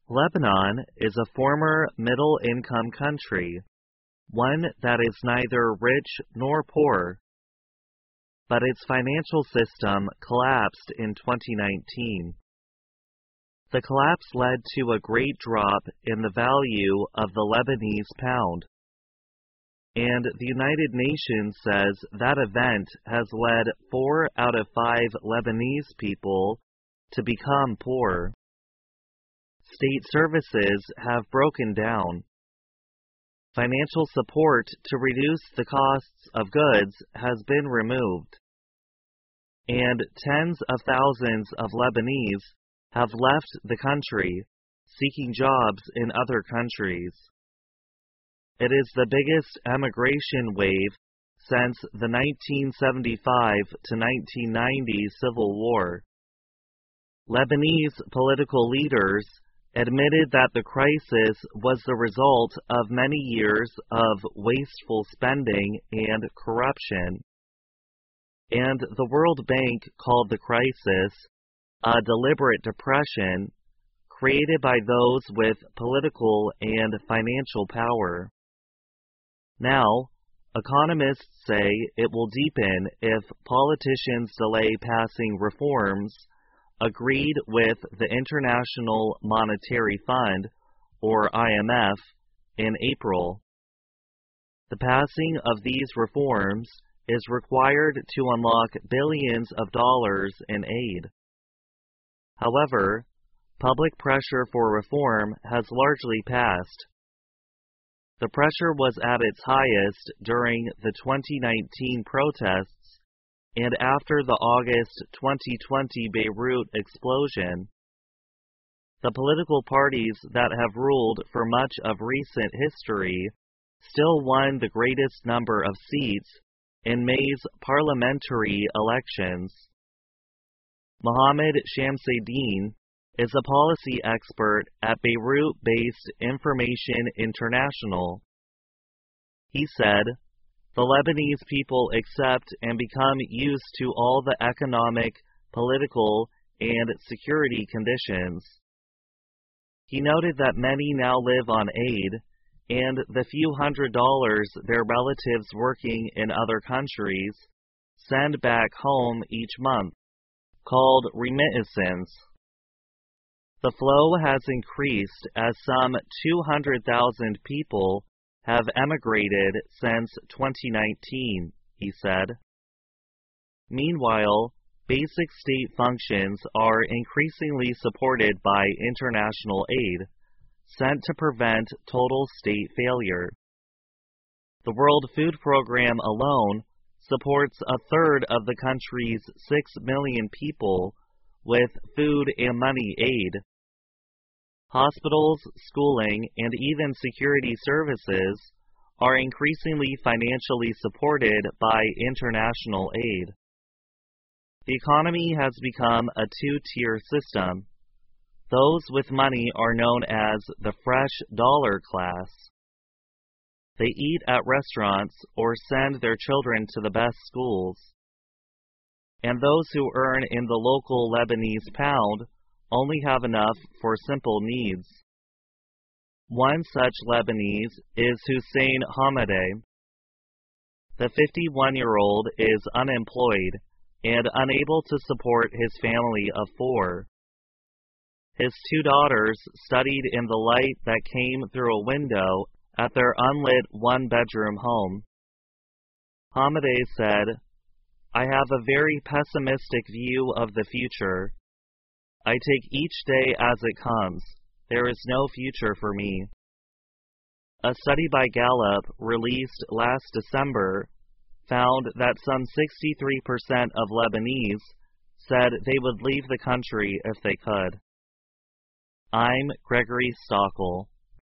Lebanon is a former middle-income country, one that is neither rich nor poor. But its financial system collapsed in 2019. The collapse led to a great drop in the value of the Lebanese pound. And the United Nations says that event has led 4 out of 5 Lebanese people to become poor. State services have broken down. Financial support to reduce the costs of goods has been removed. And tens of thousands of Lebanese have left the country, seeking jobs in other countries. It is the biggest emigration wave since the 1975 to 1990 Civil War. Lebanese political leaders admitted that the crisis was the result of many years of wasteful spending and corruption. And the World Bank called the crisis a deliberate depression created by those with political and financial power. Now, economists say it will deepen if politicians delay passing reforms agreed with the International Monetary Fund, or IMF, in April. The passing of these reforms is required to unlock billions of dollars in aid. However, public pressure for reform has largely passed. The pressure was at its highest during the 2019 protests and after the August 2020 Beirut explosion. The political parties that have ruled for much of recent history still won the greatest number of seats in May's parliamentary elections. Mohammed Shamseddine is a policy expert at Beirut-based Information International. He said, "The Lebanese people accept and become used to all the economic, political, and security conditions." He noted that many now live on aid, and the few $100s their relatives working in other countries send back home each month, called remittances. The flow has increased as some 200,000 people have emigrated since 2019, he said. Meanwhile, basic state functions are increasingly supported by international aid, sent to prevent total state failure. The World Food Program alone supports a third of the country's 6 million people with food and money aid. Hospitals, schooling, and even security services are increasingly financially supported by international aid. The economy has become a two-tier system. Those with money are known as the fresh dollar class. They eat at restaurants or send their children to the best schools. And those who earn in the local Lebanese pound only have enough for simple needs. One such Lebanese is Hussein Hamadeh. The 51-year-old is unemployed and unable to support his family of 4. His 2 daughters studied in the light that came through a window at their unlit one-bedroom home. Hamadeh said, "I have a very pessimistic view of the future. I take each day as it comes. There is no future for me." A study by Gallup, released last December, found that some 63% of Lebanese said they would leave the country if they could. I'm Gregory Stockel.